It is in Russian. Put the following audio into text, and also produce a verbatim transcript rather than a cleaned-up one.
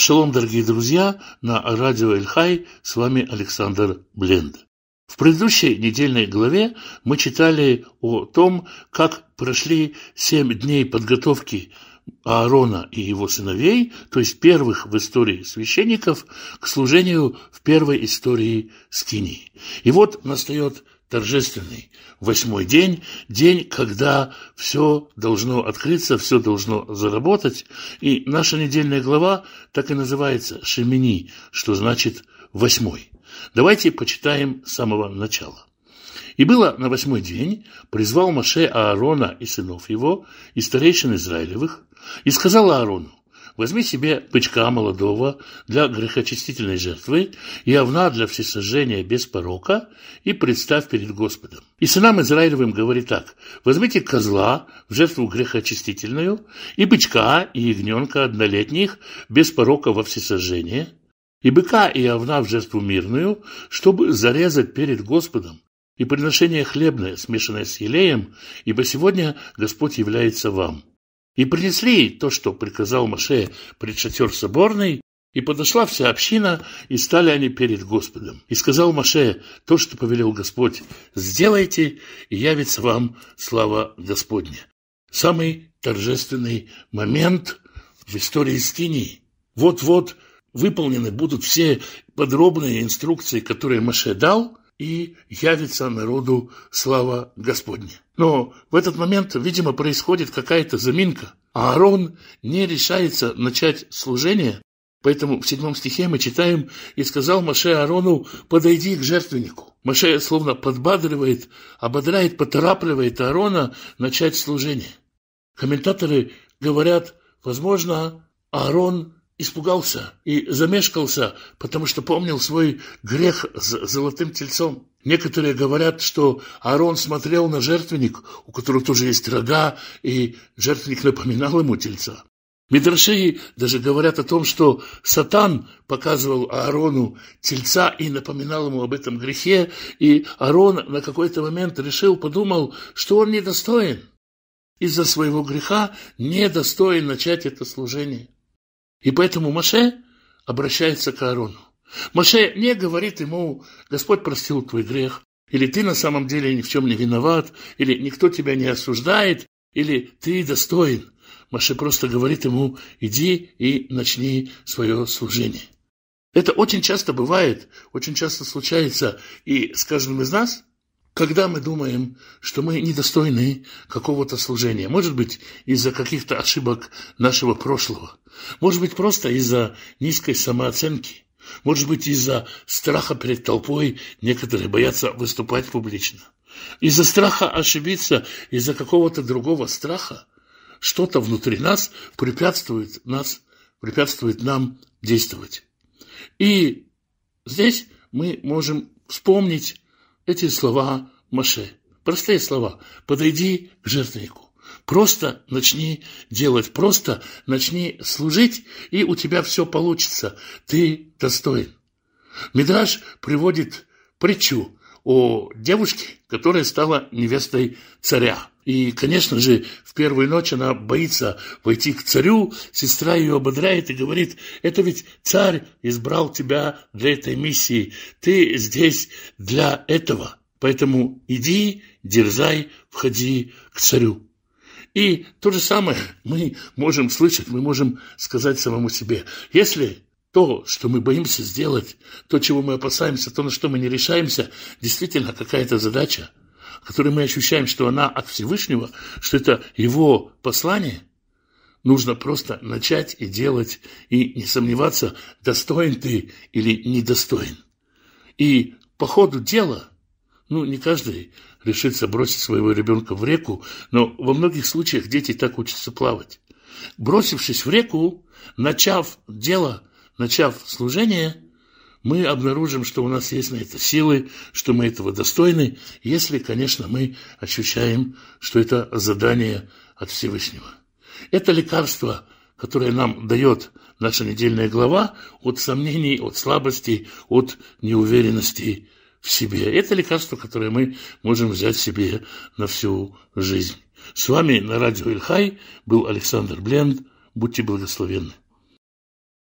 Шалом, дорогие друзья, на радио Эль-Хай с вами Александр Бленд. В предыдущей недельной главе мы читали о том, как прошли семь дней подготовки Аарона и его сыновей, то есть первых в истории священников, к служению в первой истории скинии. И вот настает торжественный восьмой день, день, когда все должно открыться, все должно заработать. И наша недельная глава так и называется «Шемини», что значит «восьмой». Давайте почитаем с самого начала. «И было на восьмой день, призвал Моше Аарона и сынов его, и старейшин Израилевых, и сказал Аарону: возьми себе бычка молодого для грехочистительной жертвы и овна для всесожжения без порока и представь перед Господом. И сынам Израилевым говори так: возьмите козла в жертву грехочистительную, и бычка, и ягненка однолетних без порока во всесожжение, и быка и овна в жертву мирную, чтобы зарезать перед Господом, и приношение хлебное, смешанное с елеем, ибо сегодня Господь является вам. И принесли то, что приказал Моше пред шатер соборный, и подошла вся община, и стали они перед Господом. И сказал Моше: то, что повелел Господь, сделайте, и явится вам слава Господня». Самый торжественный момент в истории скинии. Вот-вот выполнены будут все подробные инструкции, которые Моше дал, и явится народу слава Господня. Но в этот момент, видимо, происходит какая-то заминка. А Аарон не решается начать служение, поэтому в седьмом стихе мы читаем: «И сказал Моше Аарону: подойди к жертвеннику». Моше словно подбадривает, ободряет, поторапливает Аарона начать служение. Комментаторы говорят, возможно, Аарон испугался и замешкался, потому что помнил свой грех с золотым тельцом. Некоторые говорят, что Аарон смотрел на жертвенник, у которого тоже есть рога, и жертвенник напоминал ему тельца. Мидраши даже говорят о том, что Сатан показывал Аарону тельца и напоминал ему об этом грехе, и Аарон на какой-то момент решил, подумал, что он недостоин. Из-за своего греха недостоин начать это служение. И поэтому Моше обращается к Аарону. Моше не говорит ему: Господь простил твой грех, или ты на самом деле ни в чем не виноват, или никто тебя не осуждает, или ты достоин. Моше просто говорит ему: иди и начни свое служение. Это очень часто бывает, очень часто случается и с каждым из нас, когда мы думаем, что мы недостойны какого-то служения. Может быть, из-за каких-то ошибок нашего прошлого. Может быть, просто из-за низкой самооценки. Может быть, из-за страха перед толпой некоторые боятся выступать публично. Из-за страха ошибиться, из-за какого-то другого страха что-то внутри нас препятствует, нас, препятствует нам действовать. И здесь мы можем вспомнить эти слова Моше. Простые слова. Подойди к жертвеннику. Просто начни делать, просто начни служить, и у тебя все получится. Ты достоин. Мидраш приводит притчу о девушке, которая стала невестой царя. И, конечно же, в первую ночь она боится войти к царю, сестра ее ободряет и говорит: это ведь царь избрал тебя для этой миссии, ты здесь для этого, поэтому иди, дерзай, входи к царю. И то же самое мы можем слышать, мы можем сказать самому себе: если то, что мы боимся сделать, то, чего мы опасаемся, то, на что мы не решаемся, действительно какая-то задача, которой мы ощущаем, что она от Всевышнего, что это его послание, нужно просто начать и делать, и не сомневаться, достоин ты или недостоин. И по ходу дела, ну, не каждый решится бросить своего ребенка в реку, но во многих случаях дети так учатся плавать. Бросившись в реку, начав дело, начав служение, мы обнаружим, что у нас есть на это силы, что мы этого достойны, если, конечно, мы ощущаем, что это задание от Всевышнего. Это лекарство, которое нам дает наша недельная глава от сомнений, от слабости, от неуверенности в себе. Это лекарство, которое мы можем взять себе на всю жизнь. С вами на радио Эль-Хай был Александр Бленд. Будьте благословенны.